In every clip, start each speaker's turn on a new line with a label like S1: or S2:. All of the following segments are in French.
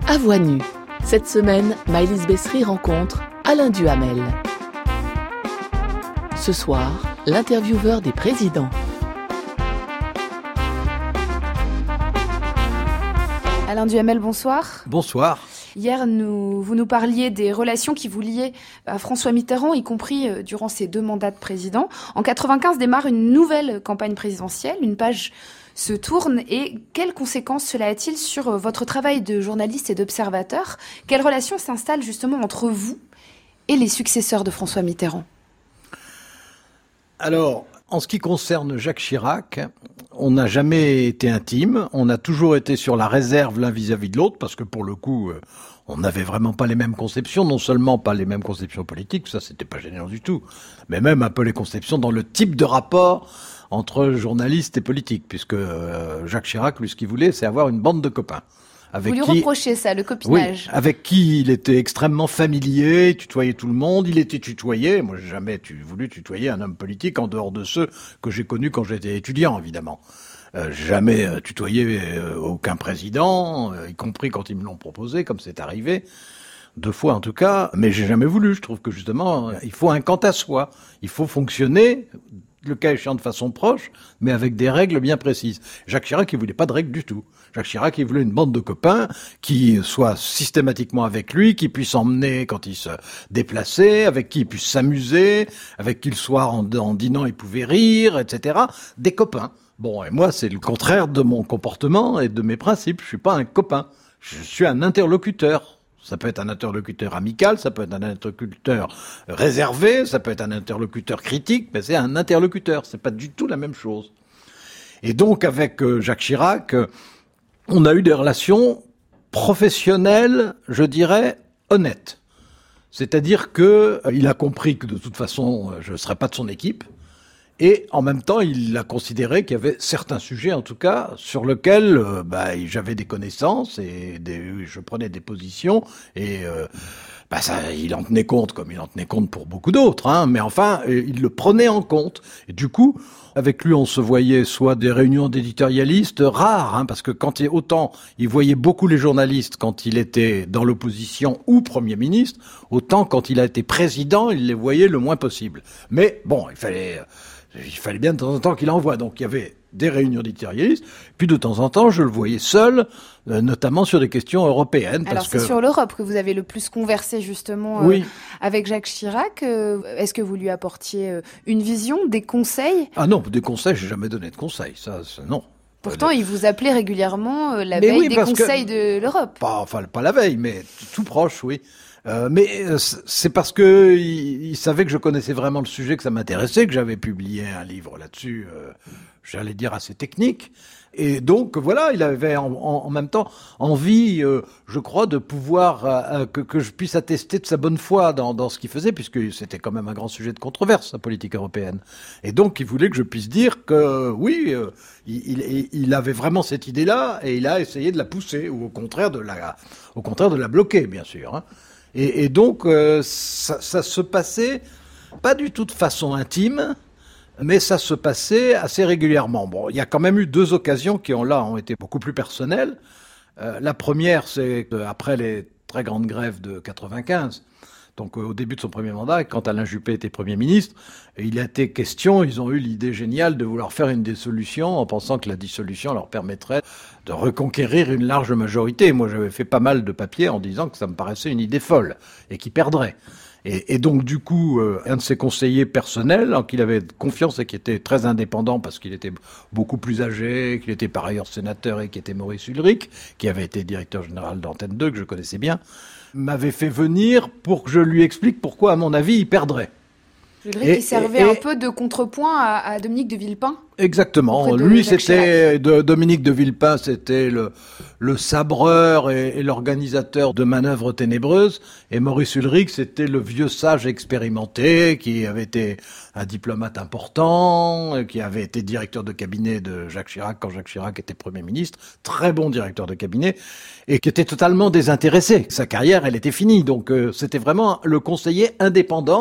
S1: À voix nue. Cette semaine, Maëlys Bessery rencontre Alain Duhamel. Ce soir, l'intervieweur des présidents.
S2: Alain Duhamel, bonsoir.
S3: Bonsoir.
S2: Hier, vous nous parliez des relations qui vous liaient à François Mitterrand, y compris durant ses 2 mandats de président. En 1995 démarre une nouvelle campagne présidentielle, une page se tourne. Et quelles conséquences cela a-t-il sur votre travail de journaliste et d'observateur ? Quelle relation s'installe justement entre vous et les successeurs de François Mitterrand ?
S3: Alors, en ce qui concerne Jacques Chirac, on n'a jamais été intime, on a toujours été sur la réserve l'un vis-à-vis de l'autre, parce que pour le coup, on n'avait vraiment pas les mêmes conceptions, non seulement pas les mêmes conceptions politiques, ça c'était pas gênant du tout, mais même un peu les conceptions dans le type de rapport entre journalistes et politiques, puisque Jacques Chirac, lui, ce qu'il voulait, c'est avoir une bande de copains.
S2: Vous lui reprochez ça, le copinage.
S3: Oui, avec qui il était extrêmement familier, il tutoyait tout le monde, il était tutoyé. Moi, j'ai jamais voulu tutoyer un homme politique en dehors de ceux que j'ai connus quand j'étais étudiant, évidemment. Jamais tutoyé aucun président, y compris quand ils me l'ont proposé, comme c'est arrivé. 2 fois en tout cas, mais j'ai jamais voulu. Je trouve que justement, il faut un quant à soi. Il faut fonctionner, le cas échéant de façon proche, mais avec des règles bien précises. Jacques Chirac, il voulait pas de règles du tout. Jacques Chirac, il voulait une bande de copains qui soient systématiquement avec lui, qui puissent emmener quand il se déplaçait, avec qui il puisse s'amuser, avec qui le soir en dînant il pouvait rire, etc. Des copains. Bon, et moi, c'est le contraire de mon comportement et de mes principes. Je suis pas un copain. Je suis un interlocuteur. Ça peut être un interlocuteur amical, ça peut être un interlocuteur réservé, ça peut être un interlocuteur critique, mais c'est un interlocuteur. C'est pas du tout la même chose. Et donc, avec Jacques Chirac, on a eu des relations professionnelles, je dirais, honnêtes. C'est-à-dire que il a compris que de toute façon, je ne serais pas de son équipe. Et en même temps, il a considéré qu'il y avait certains sujets, en tout cas, sur lesquels j'avais des connaissances et je prenais des positions. Et il en tenait compte, comme il en tenait compte pour beaucoup d'autres. Hein, mais enfin, il le prenait en compte. Et du coup, avec lui, on se voyait soit des réunions d'éditorialistes rares, hein, parce que autant il voyait beaucoup les journalistes quand il était dans l'opposition ou Premier ministre, autant quand il a été président, il les voyait le moins possible. Mais bon, il fallait bien de temps en temps qu'il envoie. Donc il y avait des réunions d'éditorialistes, puis de temps en temps je le voyais seul, notamment sur des questions européennes.
S2: Alors c'est sur l'Europe que vous avez le plus conversé justement avec Jacques Chirac. Est-ce que vous lui apportiez une vision, des conseils ?
S3: Ah non, des conseils, j'ai jamais donné de conseils, ça non.
S2: Pourtant, il vous appelait régulièrement la veille des conseils de l'Europe.
S3: Pas la veille, mais tout proche, oui. Mais c'est parce que il savait que je connaissais vraiment le sujet, que ça m'intéressait, que j'avais publié un livre là-dessus, j'allais dire assez technique. Et donc voilà, il avait en même temps envie, je crois, de pouvoir que je puisse attester de sa bonne foi dans ce qu'il faisait, puisque c'était quand même un grand sujet de controverse, la politique européenne. Et donc il voulait que je puisse dire que oui, il avait vraiment cette idée-là, et il a essayé de la pousser, ou au contraire de la bloquer, bien sûr. Hein. Et donc, ça se passait pas du tout de façon intime, mais ça se passait assez régulièrement. Bon, il y a quand même eu 2 occasions qui ont été beaucoup plus personnelles. La première, c'est après les très grandes grèves de 95, donc au début de son premier mandat, quand Alain Juppé était Premier ministre, il a été question, ils ont eu l'idée géniale de vouloir faire une dissolution en pensant que la dissolution leur permettrait de reconquérir une large majorité. Moi, j'avais fait pas mal de papiers en disant que ça me paraissait une idée folle et qu'ils perdraient. Et donc, du coup, un de ses conseillers personnels, en qui il avait confiance et qui était très indépendant parce qu'il était beaucoup plus âgé, qu'il était par ailleurs sénateur et qui était Maurice Ulrich, qui avait été directeur général d'Antenne 2, que je connaissais bien, m'avait fait venir pour que je lui explique pourquoi, à mon avis, il perdrait.
S2: Ulrich qui servait un peu de contrepoint à Dominique de Villepin.
S3: Exactement. Lui, c'était Dominique de Villepin, c'était le sabreur et l'organisateur de manœuvres ténébreuses. Et Maurice Ulrich, c'était le vieux sage expérimenté qui avait été un diplomate important, qui avait été directeur de cabinet de Jacques Chirac quand Jacques Chirac était Premier ministre. Très bon directeur de cabinet et qui était totalement désintéressé. Sa carrière, elle était finie. Donc, c'était vraiment le conseiller indépendant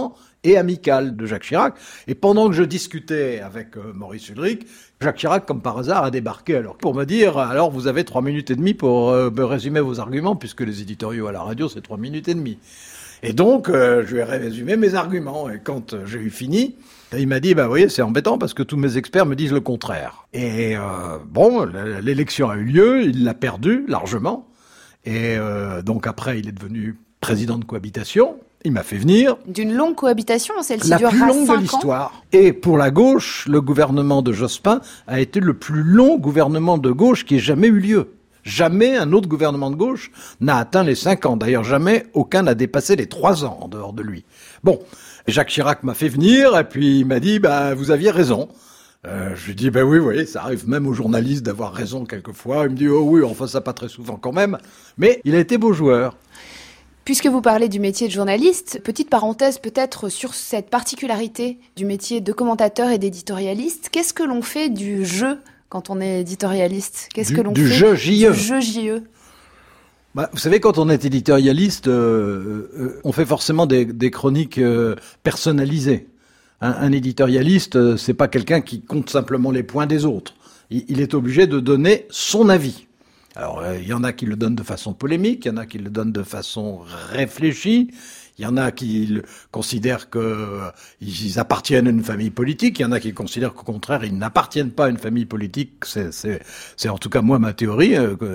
S3: et amical de Jacques Chirac. Et pendant que je discutais avec Maurice Ulrich, Jacques Chirac, comme par hasard, a débarqué alors pour me dire « Alors, vous avez 3 minutes et demie pour me résumer vos arguments, puisque les éditoriaux à la radio, c'est 3 minutes et demie. » Et donc, je lui ai résumé mes arguments. Et quand j'ai eu fini, il m'a dit, vous voyez, c'est embêtant parce que tous mes experts me disent le contraire. Et l'élection a eu lieu, il l'a perdu largement. Et donc après, il est devenu président de cohabitation. Il m'a fait venir.
S2: D'une longue cohabitation, celle-ci
S3: la
S2: durera
S3: plus longue
S2: 5
S3: de
S2: ans.
S3: l'histoire. Et pour la gauche, le gouvernement de Jospin a été le plus long gouvernement de gauche qui ait jamais eu lieu. Jamais un autre gouvernement de gauche n'a atteint les 5 ans. D'ailleurs, jamais aucun n'a dépassé les 3 ans en dehors de lui. Bon, Jacques Chirac m'a fait venir et puis il m'a dit, vous aviez raison. Je lui ai dit, oui, vous voyez, ça arrive même aux journalistes d'avoir raison quelquefois. Il me dit, oh oui, enfin ça pas très souvent quand même. Mais il a été beau joueur.
S2: Puisque vous parlez du métier de journaliste, petite parenthèse peut-être sur cette particularité du métier de commentateur et d'éditorialiste. Qu'est-ce que l'on fait du jeu quand on est éditorialiste? Qu'est-ce que l'on fait
S3: du jeu JE?
S2: Du jeu JE.
S3: Vous savez, quand on est éditorialiste, on fait forcément des chroniques personnalisées. Un éditorialiste, c'est pas quelqu'un qui compte simplement les points des autres. Il est obligé de donner son avis. Alors, il y en a qui le donnent de façon polémique, il y en a qui le donnent de façon réfléchie, il y en a qui considèrent qu'ils appartiennent à une famille politique, il y en a qui considèrent qu'au contraire, ils n'appartiennent pas à une famille politique. C'est en tout cas moi ma théorie.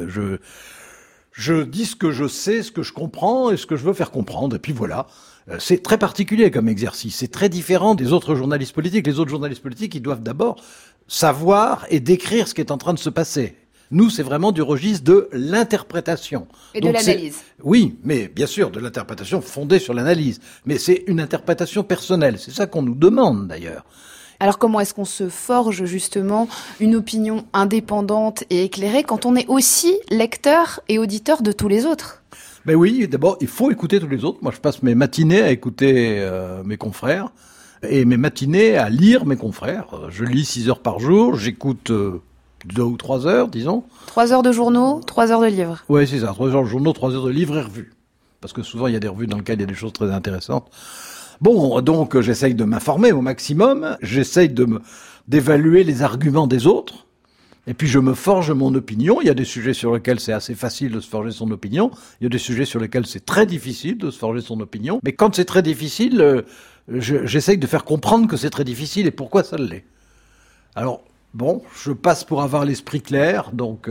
S3: Je dis ce que je sais, ce que je comprends et ce que je veux faire comprendre. Et puis voilà. C'est très particulier comme exercice. C'est très différent des autres journalistes politiques. Les autres journalistes politiques, ils doivent d'abord savoir et décrire ce qui est en train de se passer. Nous, c'est vraiment du registre de l'interprétation.
S2: Et de l'analyse.
S3: Oui, mais bien sûr, de l'interprétation fondée sur l'analyse. Mais c'est une interprétation personnelle. C'est ça qu'on nous demande, d'ailleurs.
S2: Alors comment est-ce qu'on se forge justement une opinion indépendante et éclairée quand on est aussi lecteur et auditeur de tous les autres?
S3: Ben oui, d'abord, il faut écouter tous les autres. Moi, je passe mes matinées à écouter mes confrères et mes matinées à lire mes confrères. Je lis 6 heures par jour, j'écoute 2 ou 3 heures, disons.
S2: 3 heures de journaux, 3 heures de livres.
S3: Oui, c'est ça, 3 heures de journaux, 3 heures de livres et revues. Parce que souvent, il y a des revues dans lesquelles il y a des choses très intéressantes. Bon, donc j'essaye de m'informer au maximum, j'essaye d'évaluer les arguments des autres, et puis je me forge mon opinion. Il y a des sujets sur lesquels c'est assez facile de se forger son opinion, il y a des sujets sur lesquels c'est très difficile de se forger son opinion, mais quand c'est très difficile, j'essaye de faire comprendre que c'est très difficile et pourquoi ça l'est. Alors, bon, je passe pour avoir l'esprit clair, donc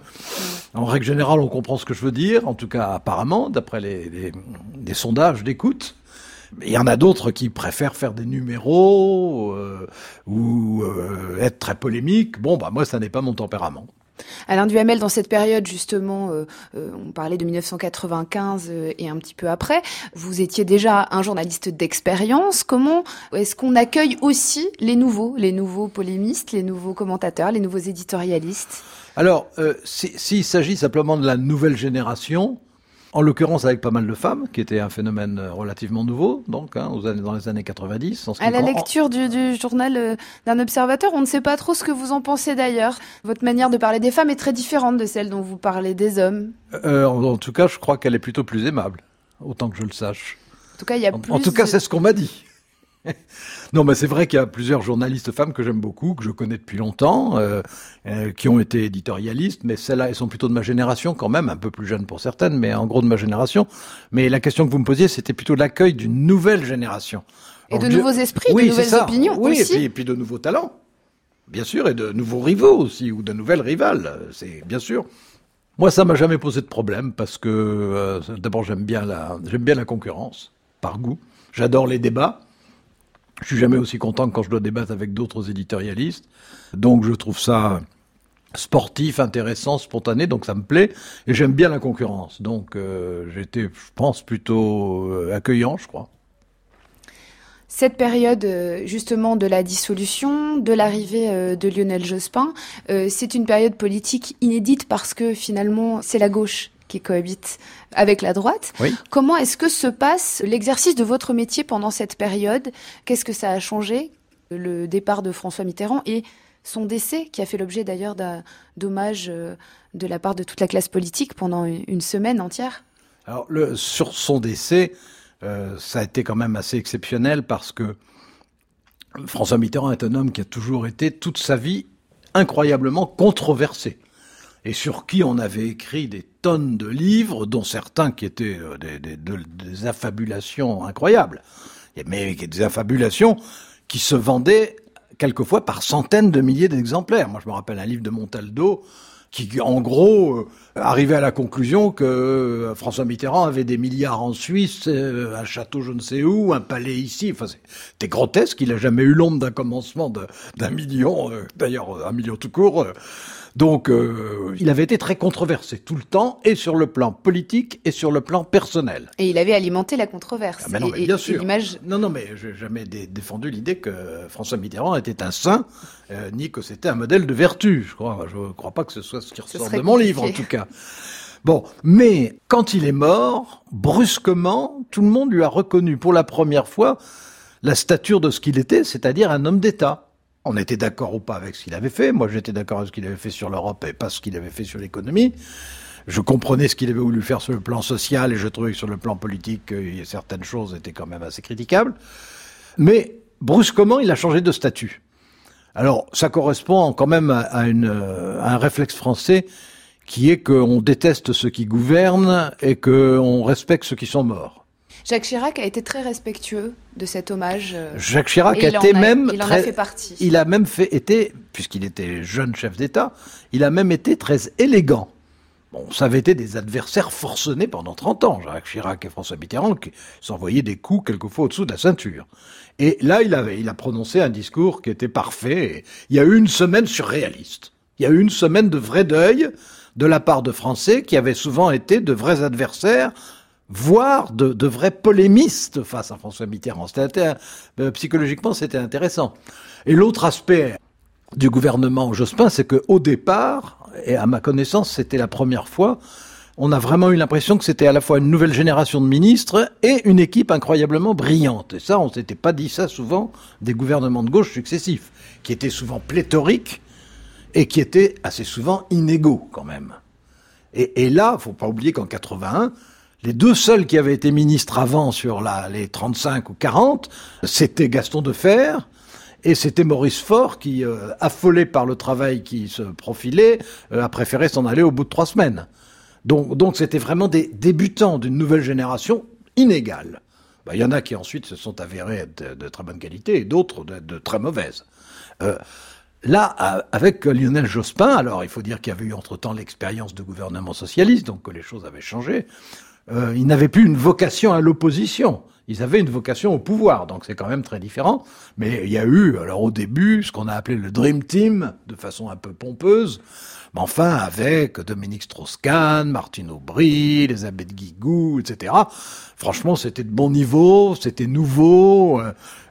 S3: en règle générale on comprend ce que je veux dire, en tout cas apparemment, d'après les sondages d'écoute. Il y en a d'autres qui préfèrent faire des numéros ou être très polémiques. Bon, moi, ça n'est pas mon tempérament.
S2: Alain Duhamel, dans cette période, justement, on parlait de 1995 et un petit peu après, vous étiez déjà un journaliste d'expérience. Comment est-ce qu'on accueille aussi les nouveaux polémistes, les nouveaux commentateurs, les nouveaux éditorialistes? Alors,
S3: s'il s'agit simplement de la nouvelle génération, en l'occurrence avec pas mal de femmes, qui était un phénomène relativement nouveau, donc dans les années 90.
S2: À la lecture du journal d'un observateur, on ne sait pas trop ce que vous en pensez d'ailleurs. Votre manière de parler des femmes est très différente de celle dont vous parlez des hommes.
S3: En tout cas, je crois qu'elle est plutôt plus aimable, autant que je le sache.
S2: En tout cas, il y a plus.
S3: En tout cas, c'est ce qu'on m'a dit. Non, mais c'est vrai qu'il y a plusieurs journalistes femmes que j'aime beaucoup, que je connais depuis longtemps, qui ont été éditorialistes, mais celles-là, elles sont plutôt de ma génération quand même, un peu plus jeunes pour certaines, mais en gros de ma génération. Mais la question que vous me posiez, c'était plutôt l'accueil d'une nouvelle génération.
S2: Et de nouveaux esprits, de nouvelles opinions aussi.
S3: Oui, et puis de nouveaux talents, bien sûr, et de nouveaux rivaux aussi, ou de nouvelles rivales, c'est bien sûr. Moi, ça m'a jamais posé de problème, parce que d'abord, j'aime bien la concurrence, par goût. J'adore les débats. Je suis jamais aussi content que quand je dois débattre avec d'autres éditorialistes. Donc je trouve ça sportif, intéressant, spontané, donc ça me plaît. Et j'aime bien la concurrence. Donc j'étais, je pense, plutôt accueillant, je crois.
S2: Cette période justement de la dissolution, de l'arrivée de Lionel Jospin, c'est une période politique inédite parce que finalement c'est la gauche qui cohabite avec la droite. Oui. Comment est-ce que se passe l'exercice de votre métier pendant cette période? Qu'est-ce que ça a changé? Le départ de François Mitterrand et son décès, qui a fait l'objet d'ailleurs d'un hommage de la part de toute la classe politique pendant une semaine entière.
S3: Alors, sur son décès, ça a été quand même assez exceptionnel parce que François Mitterrand est un homme qui a toujours été toute sa vie incroyablement controversé et sur qui on avait écrit des tonnes de livres, dont certains qui étaient des affabulations incroyables, mais des affabulations qui se vendaient quelquefois par centaines de milliers d'exemplaires. Moi, je me rappelle un livre de Montaldo qui, en gros, arrivait à la conclusion que François Mitterrand avait des milliards en Suisse, un château je ne sais où, un palais ici. Enfin, c'était grotesque. Il n'a jamais eu l'ombre d'un commencement d'un million, d'ailleurs, un million tout court. Donc, il avait été très controversé tout le temps, et sur le plan politique et sur le plan personnel.
S2: Et il avait alimenté la controverse.
S3: Ah ben non, mais bien sûr. Non, mais je n'ai jamais défendu l'idée que François Mitterrand était un saint, ni que c'était un modèle de vertu. Je crois pas que ce soit ce qui ressort de mon livre, en tout cas. Bon, mais quand il est mort, brusquement, tout le monde lui a reconnu pour la première fois la stature de ce qu'il était, c'est-à-dire un homme d'État. On était d'accord ou pas avec ce qu'il avait fait. Moi, j'étais d'accord avec ce qu'il avait fait sur l'Europe et pas ce qu'il avait fait sur l'économie. Je comprenais ce qu'il avait voulu faire sur le plan social et je trouvais que sur le plan politique, certaines choses étaient quand même assez critiquables. Mais brusquement, il a changé de statut. Alors, ça correspond quand même à un réflexe français qui est qu'on déteste ceux qui gouvernent et qu'on respecte ceux qui sont morts.
S2: Jacques Chirac a été très respectueux de cet hommage.
S3: Jacques Chirac
S2: il en a fait partie.
S3: Il a même été, puisqu'il était jeune chef d'État, il a même été très élégant. Bon, ça avait été des adversaires forcenés pendant 30 ans, Jacques Chirac et François Mitterrand, qui s'envoyaient des coups quelquefois au-dessous de la ceinture. Et là, il a prononcé un discours qui était parfait. Il y a eu une semaine surréaliste. Il y a eu une semaine de vrai deuil de la part de Français qui avaient souvent été de vrais adversaires, voire de vrais polémistes face à François Mitterrand. Psychologiquement, c'était intéressant. Et l'autre aspect du gouvernement Jospin, c'est qu'au départ, et à ma connaissance, c'était la première fois, on a vraiment eu l'impression que c'était à la fois une nouvelle génération de ministres et une équipe incroyablement brillante. Et ça, on s'était pas dit ça souvent des gouvernements de gauche successifs, qui étaient souvent pléthoriques et qui étaient assez souvent inégaux quand même. Et là, faut pas oublier qu'en 81, les deux seuls qui avaient été ministres avant sur les 35 ou 40, c'était Gaston Defferre et c'était Maurice Faure qui, affolé par le travail qui se profilait, a préféré s'en aller au bout de 3 semaines. Donc c'était vraiment des débutants d'une nouvelle génération inégale. Il y en a qui ensuite se sont avérés être de très bonne qualité et d'autres de très mauvaises. Là, avec Lionel Jospin, alors il faut dire qu'il y avait eu entre-temps l'expérience de gouvernement socialiste, donc que les choses avaient changé. Ils n'avaient plus une vocation à l'opposition. Ils avaient une vocation au pouvoir, donc c'est quand même très différent. Mais il y a eu, alors au début, ce qu'on a appelé le Dream Team, de façon un peu pompeuse, mais enfin avec Dominique Strauss-Kahn, Martine Aubry, Elisabeth Guigou, etc. Franchement, c'était de bon niveau, c'était nouveau,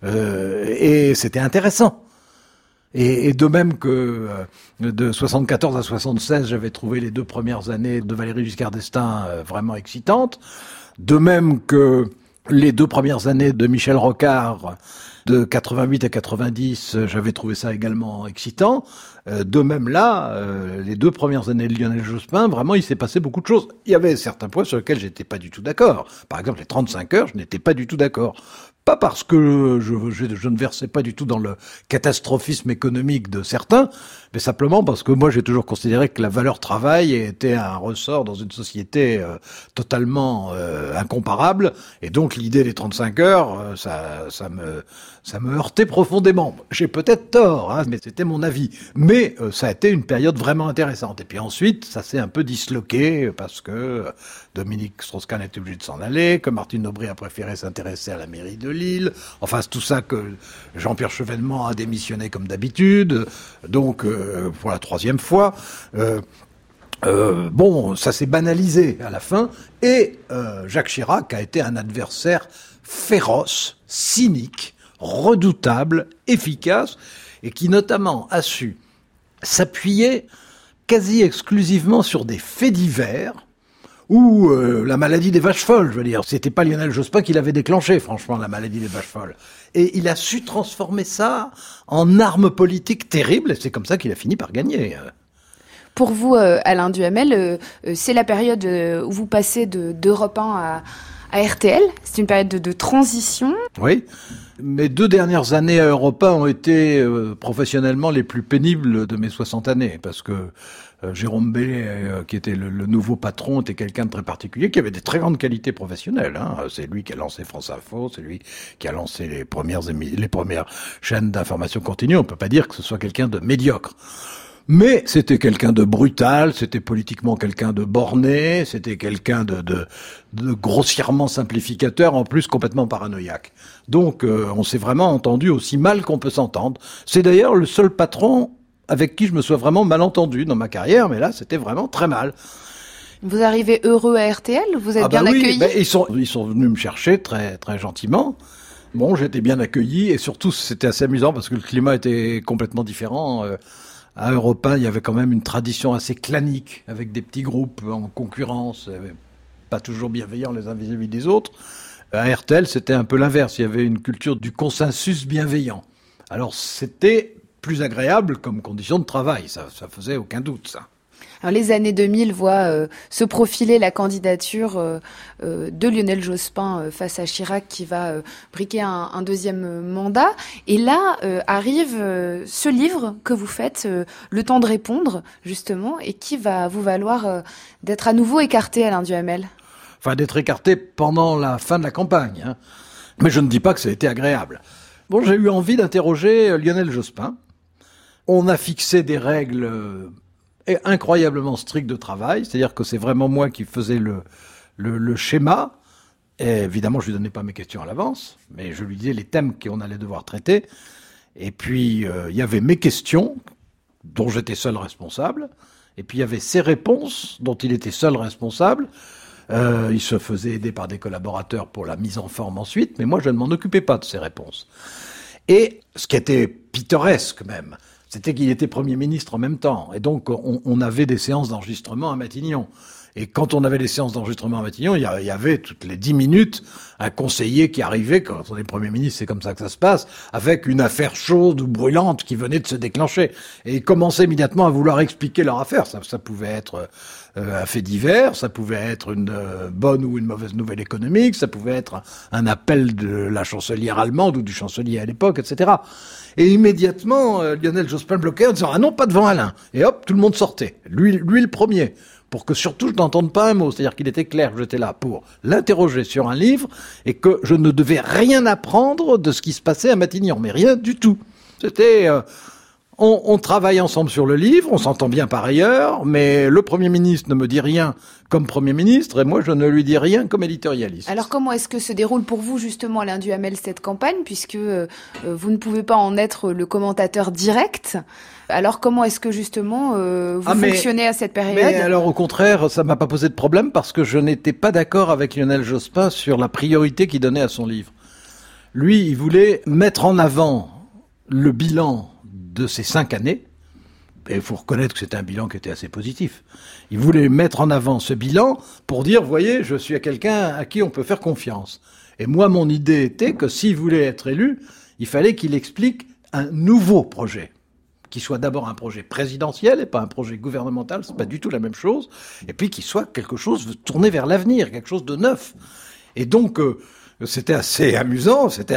S3: et c'était intéressant. Et de même que de 74 à 76, j'avais trouvé les 2 premières années de Valéry Giscard d'Estaing vraiment excitantes. De même que les 2 premières années de Michel Rocard, de 88 à 90, j'avais trouvé ça également excitant. De même là, les 2 premières années de Lionel Jospin, vraiment, il s'est passé beaucoup de choses. Il y avait certains points sur lesquels j'étais pas du tout d'accord. Par exemple, les 35 heures, je n'étais pas du tout d'accord. Pas parce que je ne versais pas du tout dans le catastrophisme économique de certains, mais simplement parce que moi j'ai toujours considéré que la valeur travail était un ressort dans une société totalement incomparable, et donc l'idée des 35 heures, ça me heurtait profondément. J'ai peut-être tort, hein, mais c'était mon avis. Mais ça a été une période vraiment intéressante. Et puis ensuite, ça s'est un peu disloqué parce que Dominique Strauss-Kahn était obligé de s'en aller, que Martine Aubry a préféré s'intéresser à la mairie de Lille. Enfin, c'est tout ça que Jean-Pierre Chevènement a démissionné comme d'habitude. Donc, pour la 3e fois. Bon, ça s'est banalisé à la fin. Et Jacques Chirac a été un adversaire féroce, cynique, redoutable, efficace, et qui notamment a su s'appuyer quasi exclusivement sur des faits divers, ou la maladie des vaches folles, je veux dire. C'était pas Lionel Jospin qui l'avait déclenché, franchement, la maladie des vaches folles. Et il a su transformer ça en arme politique terrible, et c'est comme ça qu'il a fini par gagner.
S2: Pour vous, Alain Duhamel, c'est la période où vous passez d'Europe 1 à RTL. C'est une période de transition.
S3: Oui. Mes 2 dernières années à Europe 1 ont été professionnellement les plus pénibles de mes 60 années, parce que Jérôme Bélé, qui était le nouveau patron, était quelqu'un de très particulier, qui avait des très grandes qualités professionnelles. C'est lui qui a lancé France Info, c'est lui qui a lancé les premières chaînes d'information continue. On peut pas dire que ce soit quelqu'un de médiocre. Mais c'était quelqu'un de brutal, c'était politiquement quelqu'un de borné, c'était quelqu'un de grossièrement simplificateur, en plus complètement paranoïaque. Donc on s'est vraiment entendu aussi mal qu'on peut s'entendre. C'est d'ailleurs le seul patron avec qui je me sois vraiment mal entendu dans ma carrière, mais là c'était vraiment très mal.
S2: Vous arrivez heureux à RTL? Vous êtes bien accueilli?
S3: Ils sont venus me chercher très très gentiment. Bon, j'étais bien accueilli et surtout c'était assez amusant parce que le climat était complètement différent. À Europe 1, il y avait quand même une tradition assez clanique, avec des petits groupes en concurrence, pas toujours bienveillants les uns vis-à-vis des autres. À RTL, c'était un peu l'inverse. Il y avait une culture du consensus bienveillant. Alors, c'était plus agréable comme condition de travail. Ça faisait aucun doute, ça.
S2: Alors, les années 2000 voient se profiler la candidature de Lionel Jospin face à Chirac qui va briquer un deuxième mandat. Et là arrive ce livre que vous faites, Le temps de répondre, justement, et qui va vous valoir d'être à nouveau écarté, Alain Duhamel.
S3: Enfin, d'être écarté pendant la fin de la campagne. Hein. Mais je ne dis pas que ça a été agréable. Bon, j'ai eu envie d'interroger Lionel Jospin. On a fixé des règles incroyablement strict de travail, c'est-à-dire que c'est vraiment moi qui faisais le schéma. Et évidemment, je lui donnais pas mes questions à l'avance, mais je lui disais les thèmes qu'on allait devoir traiter. Et puis, il y avait mes questions, dont j'étais seul responsable, et puis il y avait ses réponses, dont il était seul responsable. Il se faisait aider par des collaborateurs pour la mise en forme ensuite, mais moi, je ne m'en occupais pas de ses réponses. Et ce qui était pittoresque même, c'était qu'il était Premier ministre en même temps. Et donc, on avait des séances d'enregistrement à Matignon. Et quand on avait des séances d'enregistrement à Matignon, il y avait toutes les 10 minutes un conseiller qui arrivait, quand on est Premier ministre, c'est comme ça que ça se passe, avec une affaire chaude ou brûlante qui venait de se déclencher. Et ils commençaient immédiatement à vouloir expliquer leur affaire. Ça pouvait être un fait divers, ça pouvait être une bonne ou une mauvaise nouvelle économique, ça pouvait être un appel de la chancelière allemande ou du chancelier à l'époque, etc. Et immédiatement, Lionel Jospin bloquait en disant « Ah non, pas devant Alain !» Et hop, tout le monde sortait. Lui le premier. Pour que surtout je n'entende pas un mot. C'est-à-dire qu'il était clair que j'étais là pour l'interroger sur un livre et que je ne devais rien apprendre de ce qui se passait à Matignon. Mais rien du tout. C'était... On travaille ensemble sur le livre, on s'entend bien par ailleurs, mais le Premier ministre ne me dit rien comme Premier ministre et moi je ne lui dis rien comme éditorialiste.
S2: Alors comment est-ce que se déroule pour vous justement, Alain Duhamel, cette campagne, puisque vous ne pouvez pas en être le commentateur direct? Alors comment est-ce que justement vous fonctionnez à cette période?
S3: Mais alors au contraire, ça m'a pas posé de problème parce que je n'étais pas d'accord avec Lionel Jospin sur la priorité qu'il donnait à son livre. Lui, il voulait mettre en avant le bilan de ces 5 années, et il faut reconnaître que c'était un bilan qui était assez positif. Il voulait mettre en avant ce bilan pour dire, voyez, je suis quelqu'un à qui on peut faire confiance. Et moi, mon idée était que s'il voulait être élu, il fallait qu'il explique un nouveau projet, qui soit d'abord un projet présidentiel et pas un projet gouvernemental, c'est pas du tout la même chose, et puis qu'il soit quelque chose tourné vers l'avenir, quelque chose de neuf. Et donc, c'était assez amusant, c'était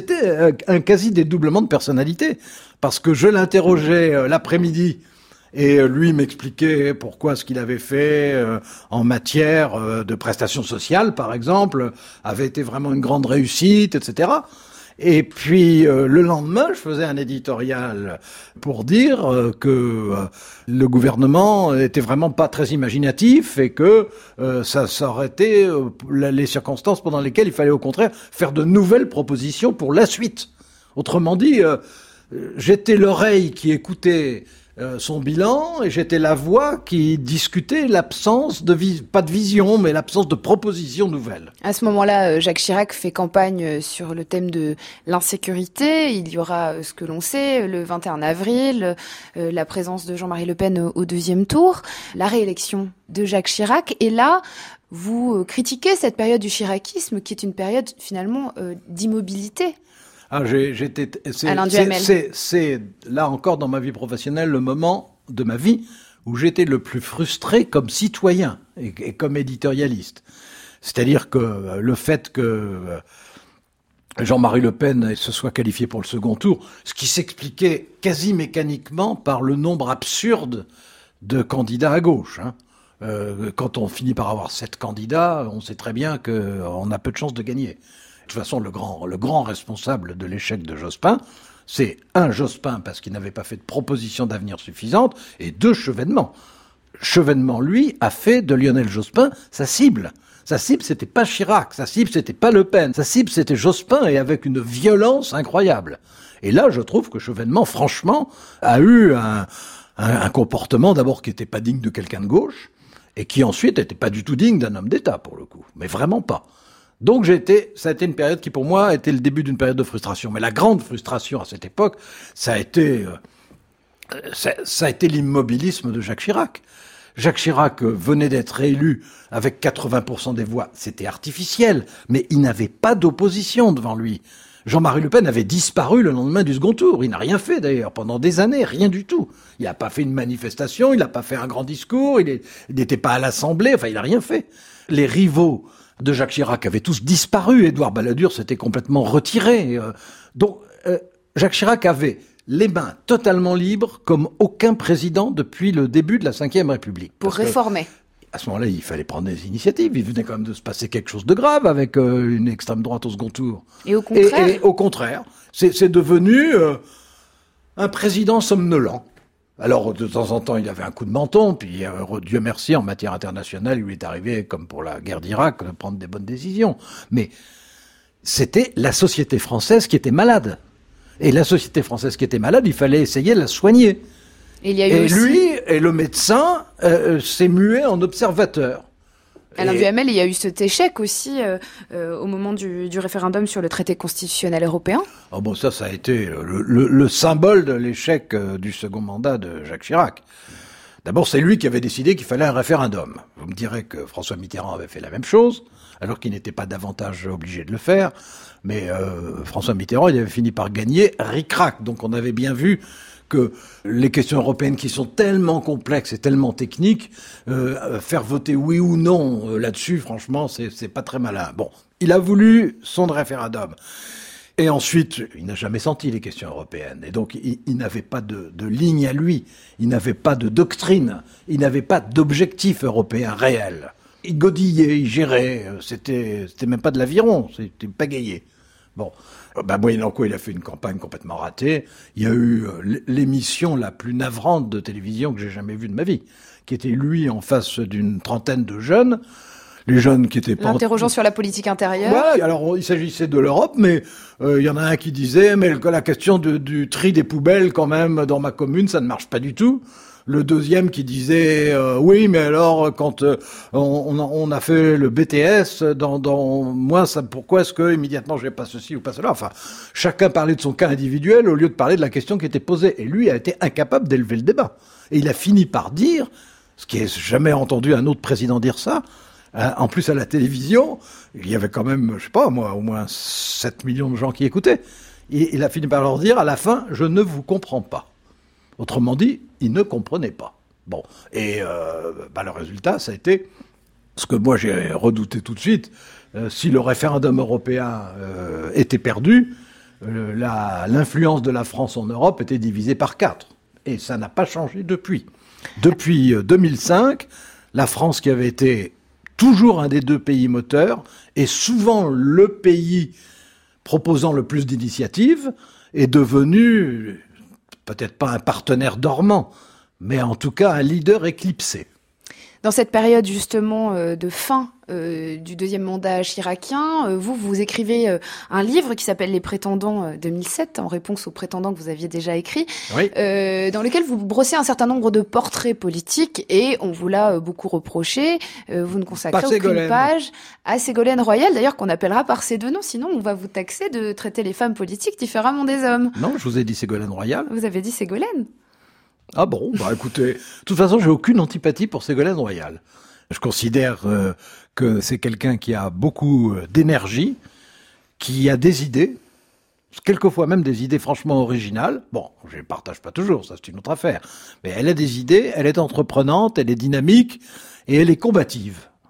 S3: un quasi dédoublement de personnalité, parce que je l'interrogeais l'après-midi, et lui m'expliquait pourquoi ce qu'il avait fait en matière de prestations sociales, par exemple, avait été vraiment une grande réussite, etc. Et puis le lendemain, je faisais un éditorial pour dire que le gouvernement était vraiment pas très imaginatif et que ça aurait été les circonstances pendant lesquelles il fallait au contraire faire de nouvelles propositions pour la suite. Autrement dit, j'étais l'oreille qui écoutait son bilan et j'étais la voix qui discutait l'absence de pas de vision mais l'absence de propositions nouvelles.
S2: À ce moment-là, Jacques Chirac fait campagne sur le thème de l'insécurité. Il y aura ce que l'on sait, le 21 avril, la présence de Jean-Marie Le Pen au deuxième tour, la réélection de Jacques Chirac. Et là, vous critiquez cette période du chiracisme qui est une période finalement d'immobilité.
S3: C'est là encore dans ma vie professionnelle le moment de ma vie où j'étais le plus frustré comme citoyen et comme éditorialiste. C'est-à-dire que le fait que Jean-Marie Le Pen se soit qualifié pour le second tour, ce qui s'expliquait quasi mécaniquement par le nombre absurde de candidats à gauche. Quand on finit par avoir 7 candidats, on sait très bien qu'on a peu de chances de gagner. De toute façon, le grand responsable de l'échec de Jospin, c'est Jospin parce qu'il n'avait pas fait de proposition d'avenir suffisante, et 2, Chevènement. Chevènement, lui, a fait de Lionel Jospin sa cible. Sa cible, c'était pas Chirac, sa cible, c'était pas Le Pen, sa cible, c'était Jospin, et avec une violence incroyable. Et là, je trouve que Chevènement, franchement, a eu un comportement d'abord qui était pas digne de quelqu'un de gauche, et qui ensuite était pas du tout digne d'un homme d'État, pour le coup. Mais vraiment pas. Donc ça a été une période qui, pour moi, était le début d'une période de frustration. Mais la grande frustration à cette époque, ça a été l'immobilisme de Jacques Chirac. Jacques Chirac venait d'être réélu avec 80% des voix. C'était artificiel, mais il n'avait pas d'opposition devant lui. Jean-Marie Le Pen avait disparu le lendemain du second tour. Il n'a rien fait d'ailleurs, pendant des années, rien du tout. Il n'a pas fait une manifestation, il n'a pas fait un grand discours, il n'était pas à l'Assemblée, enfin il n'a rien fait. Les rivaux de Jacques Chirac avaient tous disparu, Édouard Balladur s'était complètement retiré. Donc Jacques Chirac avait les mains totalement libres, comme aucun président depuis le début de la Ve République.
S2: Pour réformer.
S3: À ce moment-là, il fallait prendre des initiatives. Il venait quand même de se passer quelque chose de grave avec une extrême droite au second tour.
S2: Et au contraire
S3: Et au contraire, c'est devenu un président somnolent. Alors, de temps en temps, il avait un coup de menton, puis Dieu merci, en matière internationale, il lui est arrivé, comme pour la guerre d'Irak, de prendre des bonnes décisions. Mais c'était la société française qui était malade. Et la société française qui était malade, il fallait essayer de la soigner.
S2: Et
S3: lui, et le médecin, s'est mué en observateur.
S2: Alain Duhamel, il y a eu cet échec aussi au moment du référendum sur le traité constitutionnel européen.
S3: Oh bon, ça a été le symbole de l'échec du second mandat de Jacques Chirac. D'abord, c'est lui qui avait décidé qu'il fallait un référendum. Vous me direz que François Mitterrand avait fait la même chose, alors qu'il n'était pas davantage obligé de le faire. Mais François Mitterrand, il avait fini par gagner ric-rac. Donc on avait bien vu que les questions européennes qui sont tellement complexes et tellement techniques, faire voter oui ou non là-dessus, franchement, c'est pas très malin. Bon, il a voulu son référendum. Et ensuite, il n'a jamais senti les questions européennes. Et donc, il n'avait pas de ligne à lui. Il n'avait pas de doctrine. Il n'avait pas d'objectif européen réel. Il godillait, il gérait. C'était même pas de l'aviron. C'était pagaillé. Bon. Moyennant quoi, il a fait une campagne complètement ratée. Il y a eu l'émission la plus navrante de télévision que j'ai jamais vue de ma vie, qui était lui en face d'une trentaine de jeunes. Les jeunes qui étaient pas...
S2: L'interrogeant sur la politique intérieure.
S3: Voilà, alors il s'agissait de l'Europe, mais il y en a un qui disait, mais la question du tri des poubelles, quand même, dans ma commune, ça ne marche pas du tout. Le deuxième qui disait, oui, mais alors, quand on a fait le BTS, moi, pourquoi est-ce que immédiatement j'ai pas ceci ou pas cela? Enfin, chacun parlait de son cas individuel au lieu de parler de la question qui était posée. Et lui a été incapable d'élever le débat. Et il a fini par dire, ce qui est jamais entendu un autre président dire ça, en plus, à la télévision, il y avait quand même, je sais pas, moi, au moins 7 millions de gens qui écoutaient. Et il a fini par leur dire, à la fin, je ne vous comprends pas. Autrement dit, il ne comprenait pas. Bon. Et, le résultat, ça a été ce que moi j'ai redouté tout de suite. Si le référendum européen était perdu, l'influence de la France en Europe était divisée par 4. Et ça n'a pas changé depuis. Depuis 2005, la France qui avait été toujours un des deux pays moteurs, et souvent le pays proposant le plus d'initiatives, est devenu, peut-être pas un partenaire dormant, mais en tout cas un leader éclipsé.
S2: Dans cette période justement de fin du deuxième mandat chiracien, vous écrivez un livre qui s'appelle Les Prétendants 2007, en réponse aux prétendants que vous aviez déjà écrits,
S3: oui.
S2: Dans lequel vous brossez un certain nombre de portraits politiques et on vous l'a beaucoup reproché. Vous ne consacrez aucune page à Ségolène Royal, d'ailleurs qu'on appellera par ces deux noms, sinon on va vous taxer de traiter les femmes politiques différemment des hommes.
S3: Non, je vous ai dit Ségolène Royal.
S2: Vous avez dit Ségolène.
S3: Ah bon, écoutez, de toute façon, j'ai aucune antipathie pour Ségolène Royal. Je considère que c'est quelqu'un qui a beaucoup d'énergie, qui a des idées, quelquefois même des idées franchement originales. Bon, je les partage pas toujours, ça c'est une autre affaire. Mais elle a des idées, elle est entreprenante, elle est dynamique et elle est combative.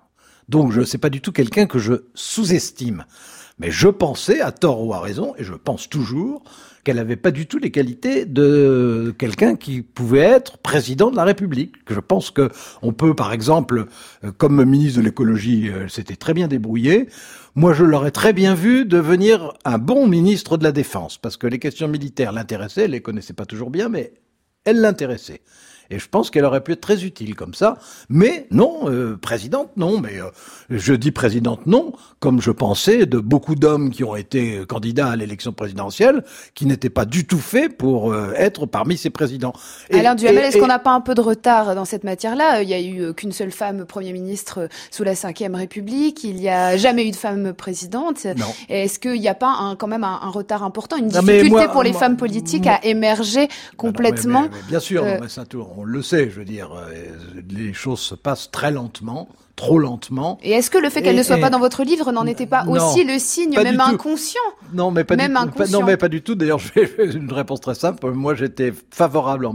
S3: Donc c'est pas du tout quelqu'un que je sous-estime. Mais je pensais, à tort ou à raison, et je pense toujours, qu'elle n'avait pas du tout les qualités de quelqu'un qui pouvait être président de la République. Je pense que on peut, par exemple, comme ministre de l'écologie, s'était très bien débrouillé. Moi, je l'aurais très bien vu devenir un bon ministre de la Défense, parce que les questions militaires l'intéressaient, elle les connaissait pas toujours bien, mais elle l'intéressait. Et je pense qu'elle aurait pu être très utile comme ça. Mais non, présidente, non. Mais je dis présidente, non, comme je pensais de beaucoup d'hommes qui ont été candidats à l'élection présidentielle, qui n'étaient pas du tout faits pour être parmi ces présidents.
S2: Alain Duhamel, est-ce qu'on n'a pas un peu de retard dans cette matière-là ? Il n'y a eu qu'une seule femme Premier ministre sous la Ve République. Il n'y a jamais eu de femme présidente.
S3: Non.
S2: Est-ce qu'il n'y a pas quand même un retard important, une difficulté pour les femmes politiques à émerger complètement
S3: mais bien sûr, mais ça, on le sait, je veux dire, les choses se passent très lentement, trop lentement.
S2: Et est-ce que le fait qu'elle ne soit pas dans votre livre n'en était pas aussi le signe, même inconscient ?
S3: Non, mais pas du tout. D'ailleurs, je vais une réponse très simple. Moi, j'étais favorable en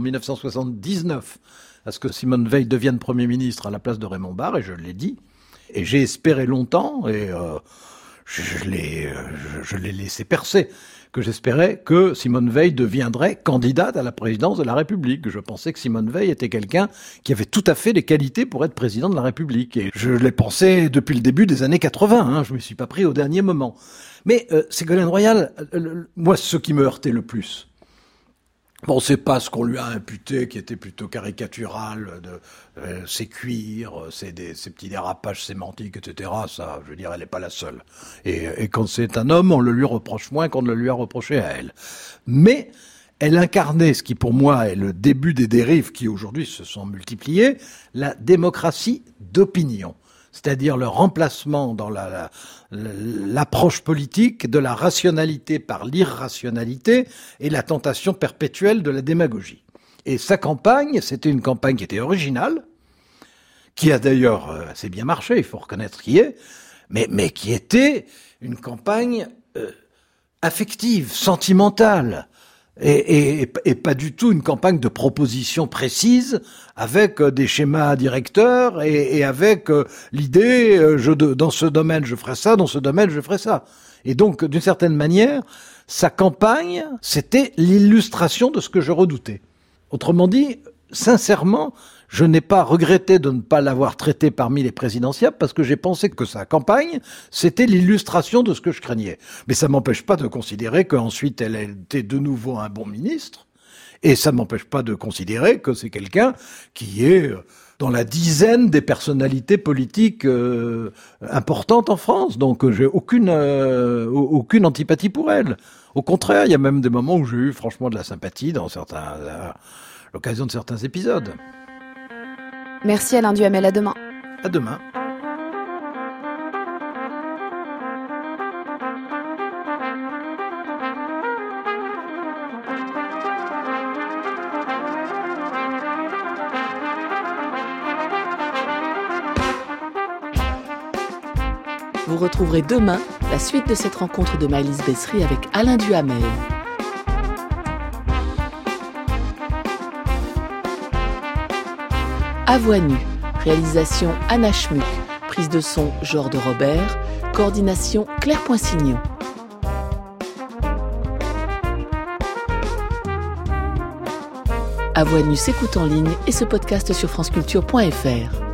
S3: 1979 à ce que Simone Veil devienne Premier ministre à la place de Raymond Barre, et je l'ai dit. Et j'ai espéré longtemps, et je l'ai laissé percer, que j'espérais que Simone Veil deviendrait candidate à la présidence de la République. Je pensais que Simone Veil était quelqu'un qui avait tout à fait les qualités pour être président de la République. Et je l'ai pensé depuis le début des années 80, je me suis pas pris au dernier moment. Mais Ségolène Royal, moi, ce qui me heurtait le plus, bon, c'est pas ce qu'on lui a imputé, qui était plutôt caricatural, de ses cuirs, ses petits dérapages sémantiques, etc. Ça, je veux dire, elle n'est pas la seule. Et quand c'est un homme, on le lui reproche moins qu'on ne le lui a reproché à elle. Mais elle incarnait ce qui, pour moi, est le début des dérives qui, aujourd'hui, se sont multipliées, la démocratie d'opinion. C'est-à-dire le remplacement dans l'approche politique de la rationalité par l'irrationalité et la tentation perpétuelle de la démagogie. Et sa campagne, c'était une campagne qui était originale, qui a d'ailleurs assez bien marché, il faut reconnaître qui est, mais qui était une campagne affective, sentimentale, et pas du tout une campagne de propositions précises avec des schémas directeurs et avec l'idée dans ce domaine je ferai ça, dans ce domaine je ferai ça. Et donc d'une certaine manière, sa campagne, c'était l'illustration de ce que je redoutais. Autrement dit, sincèrement, je n'ai pas regretté de ne pas l'avoir traité parmi les présidentiables parce que j'ai pensé que sa campagne, c'était l'illustration de ce que je craignais. Mais ça m'empêche pas de considérer qu'ensuite elle était de nouveau un bon ministre. Et ça m'empêche pas de considérer que c'est quelqu'un qui est dans la dizaine des personnalités politiques importantes en France. Donc j'ai aucune antipathie pour elle. Au contraire, il y a même des moments où j'ai eu franchement de la sympathie à l'occasion de certains épisodes.
S2: Merci Alain Duhamel, à demain.
S3: À demain.
S1: Vous retrouverez demain la suite de cette rencontre de Maëlys Bessery avec Alain Duhamel. À voix nue, réalisation Anna Schmuck, prise de son Georges de Robert, coordination Claire Poinsignon. À voix nue s'écoute en ligne et se podcast sur franceculture.fr.